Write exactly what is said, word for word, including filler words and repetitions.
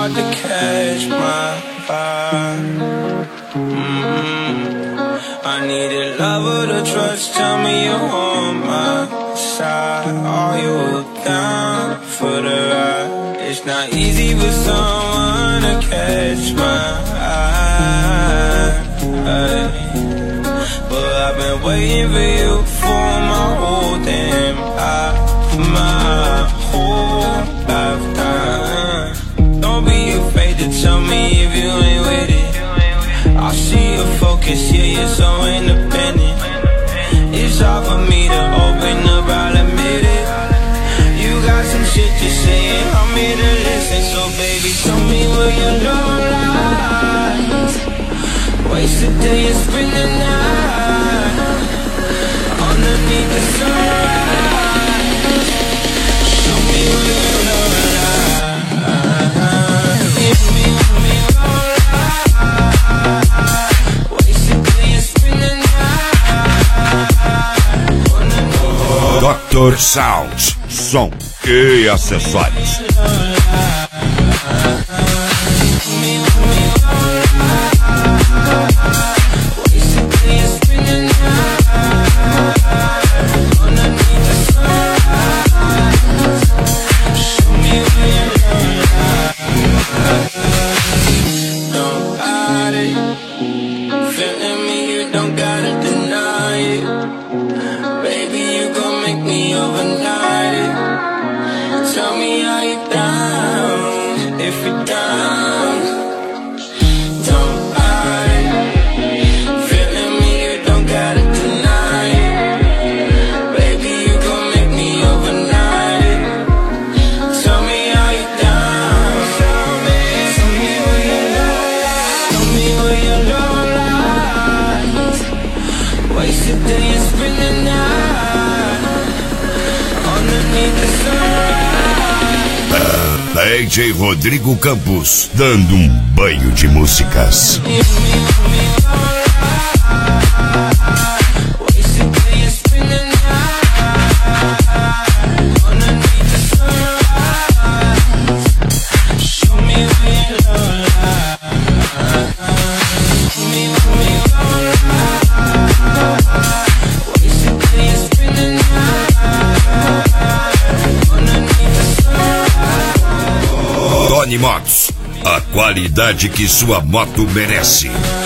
hard to catch my vibe. Mm-hmm. I need a lover to trust. Tell me you're on my side. Are you down for the ride? It's not easy for someone to catch my eye, but I've been waiting for you for my whole damn life, my whole lifetime. Don't be afraid to tell me if you ain't with it. I see your focus, yeah, you're so independent. It's hard for me to open up, I'll admit it. You got some shit to say and I'm here to listen. So baby, tell me where your love lies. Waste the day and spend the night underneath the sunrise. Show me where your love lies. Give me where your love lies. Waste the day and spend the night. doutor Sounds, som e acessórios. D J Rodrigo Campos, dando um banho de músicas. Motos, a qualidade que sua moto merece.